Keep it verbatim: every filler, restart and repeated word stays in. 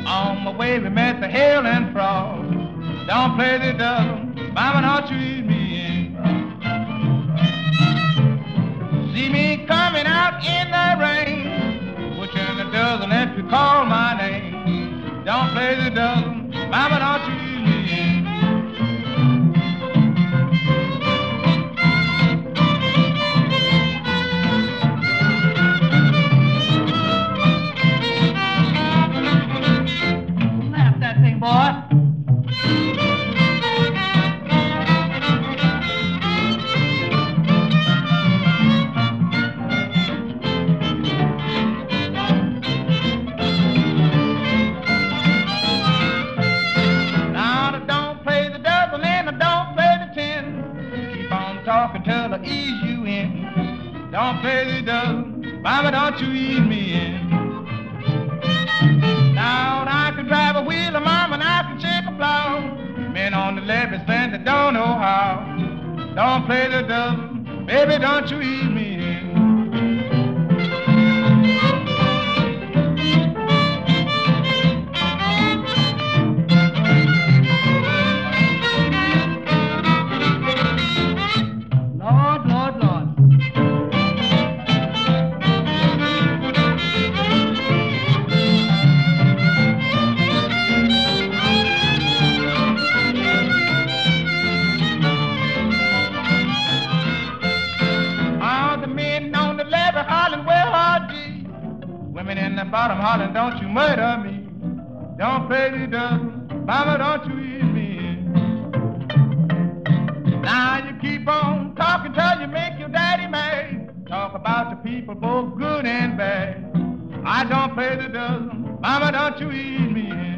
On my way we met the hail and frost. Don't play the dozen, mama, don't you eat me in. See me coming out in the rain, pushing the dozen if you call my name. Don't play the dozen, mama, don't you eat me in. Slap that thing, boy. Talking till I ease you in. Don't play the dozen, mama, don't you ease me in. Now I can drive a wheel, mama, and I can shake a plow. Men on the levee stand that don't know how. Don't play the dozen, baby, don't you ease me in. Women in the bottom hollering, don't you murder me. Don't play the dozen, mama, don't you ease me in. Now you keep on talking till you make your daddy mad. Talk about the people both good and bad. I don't play the dozen, mama, don't you ease me in.